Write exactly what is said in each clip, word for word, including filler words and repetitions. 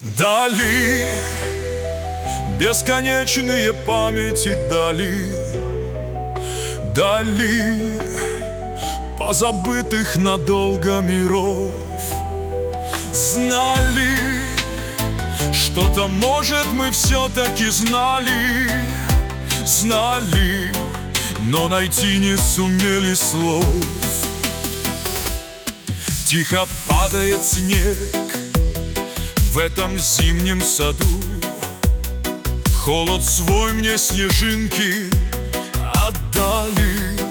Дали бесконечные памяти, дали, дали позабытых надолго миров. Знали, что-то, может, мы все-таки знали, знали, но найти не сумели слов. Тихо падает снег в этом зимнем саду, холод свой мне снежинки отдали.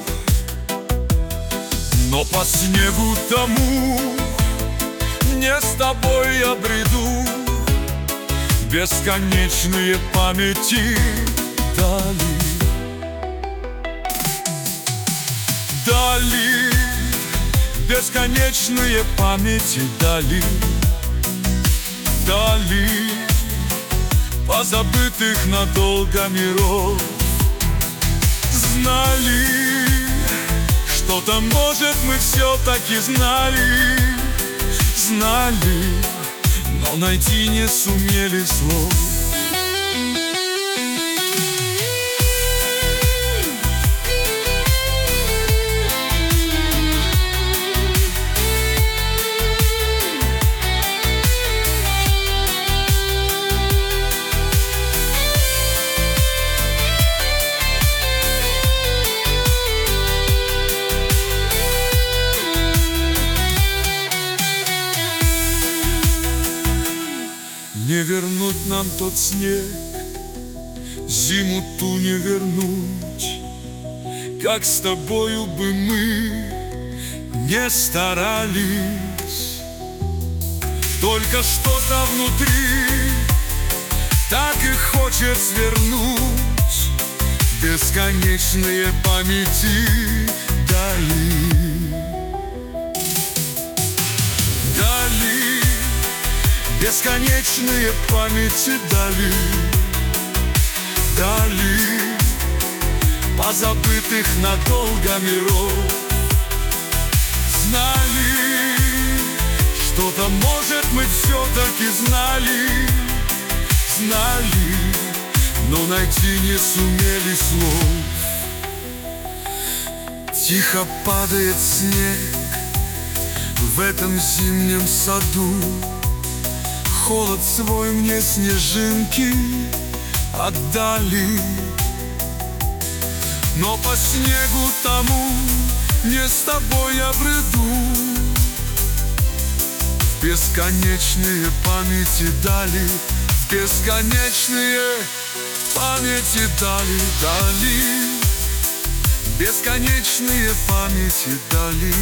Но по снегу тому не с тобой я бреду, бесконечные памяти дали. Дали бесконечные памяти, дали, дали позабытых надолго миров. Знали, что-то, может, мы все-таки знали, знали, но найти не сумели слов. Не вернуть нам тот снег, зиму ту не вернуть, как с тобою бы мы не старались. Только что-то внутри так и хочет свернуть, бесконечные памяти дали. Бесконечные памяти дали, дали позабытых надолго миров. Знали, что-то, может, мы все-таки знали, знали, но найти не сумели слов. Тихо падает снег в этом зимнем саду, холод свой мне снежинки отдали. Но по снегу тому не с тобой я бреду, в бесконечные памяти дали, в бесконечные памяти дали, дали, бесконечные памяти дали,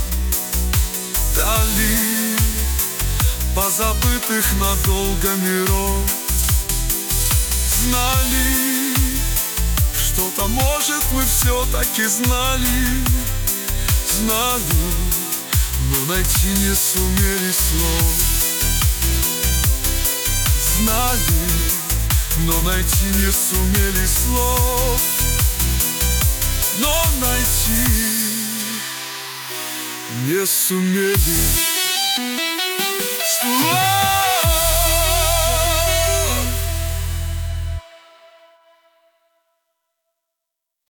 дали позабытых надолго миров. Знали, что-то, может, мы все-таки знали, знали, но найти не сумели слов. Знали, но найти не сумели слов, но найти не сумели. Whoa!